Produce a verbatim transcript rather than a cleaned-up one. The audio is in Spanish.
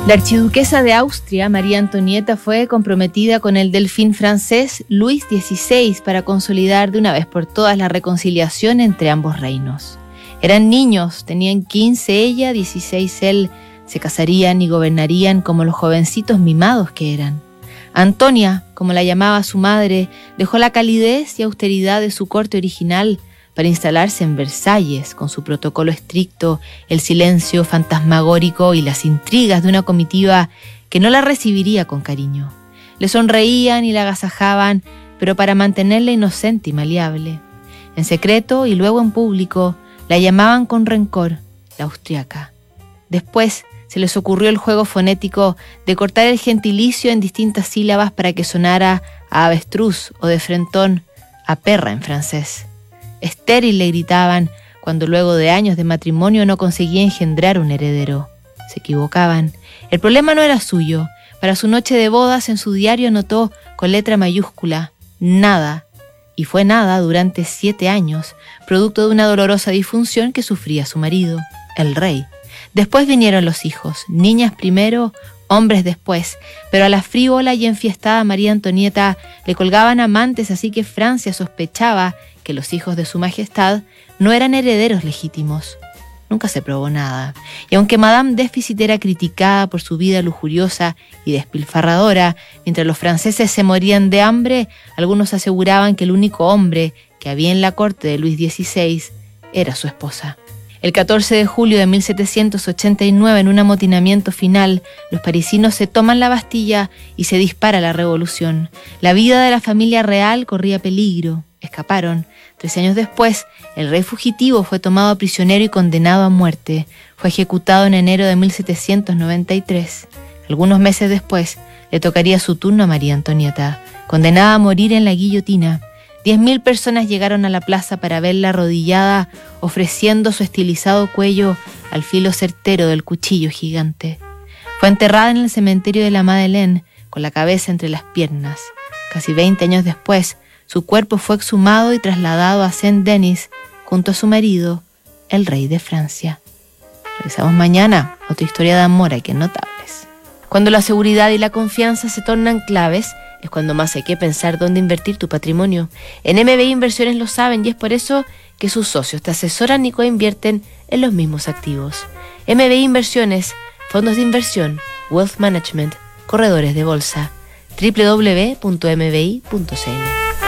La archiduquesa de Austria, María Antonieta, fue comprometida con el delfín francés Luis dieciséis para consolidar de una vez por todas la reconciliación entre ambos reinos. Eran niños, tenían quince ella, dieciséis él, se casarían y gobernarían como los jovencitos mimados que eran. Antonia, como la llamaba su madre, dejó la calidez y austeridad de su corte original para instalarse en Versalles, con su protocolo estricto, el silencio fantasmagórico y las intrigas de una comitiva que no la recibiría con cariño. Le sonreían y la agasajaban, pero para mantenerla inocente y maleable. En secreto y luego en público, la llamaban con rencor la austriaca. Después se les ocurrió el juego fonético de cortar el gentilicio en distintas sílabas para que sonara a avestruz o de frentón a perra en francés. Estéril le gritaban cuando luego de años de matrimonio no conseguía engendrar un heredero. Se equivocaban. El problema no era suyo. Para su noche de bodas en su diario anotó con letra mayúscula nada. Y fue nada durante siete años, producto de una dolorosa disfunción que sufría su marido, el rey. Después vinieron los hijos, niñas primero, hombres después, pero a la frívola y enfiestada María Antonieta le colgaban amantes, así que Francia sospechaba que los hijos de su majestad no eran herederos legítimos. Nunca se probó nada, y aunque Madame Déficit era criticada por su vida lujuriosa y despilfarradora, mientras los franceses se morían de hambre, algunos aseguraban que el único hombre que había en la corte de Luis dieciséis era su esposa. El catorce de julio de mil setecientos ochenta y nueve, en un amotinamiento final, los parisinos se toman la Bastilla y se dispara la revolución. La vida de la familia real corría peligro. Escaparon. Tres años después, el rey fugitivo fue tomado prisionero y condenado a muerte. Fue ejecutado en enero de mil setecientos noventa y tres. Algunos meses después, le tocaría su turno a María Antonieta, condenada a morir en la guillotina. Diez mil personas llegaron a la plaza para verla arrodillada, ofreciendo su estilizado cuello al filo certero del cuchillo gigante. Fue enterrada en el cementerio de la Madeleine, con la cabeza entre las piernas. Casi veinte años después, su cuerpo fue exhumado y trasladado a Saint-Denis, junto a su marido, el rey de Francia. Regresamos mañana, otra historia de amor aquí en Notables. Cuando la seguridad y la confianza se tornan claves, es cuando más hay que pensar dónde invertir tu patrimonio. En M B I Inversiones lo saben y es por eso que sus socios te asesoran y coinvierten en los mismos activos. M B I Inversiones, fondos de inversión, wealth management, corredores de bolsa. doble u doble u doble u punto m b i punto c l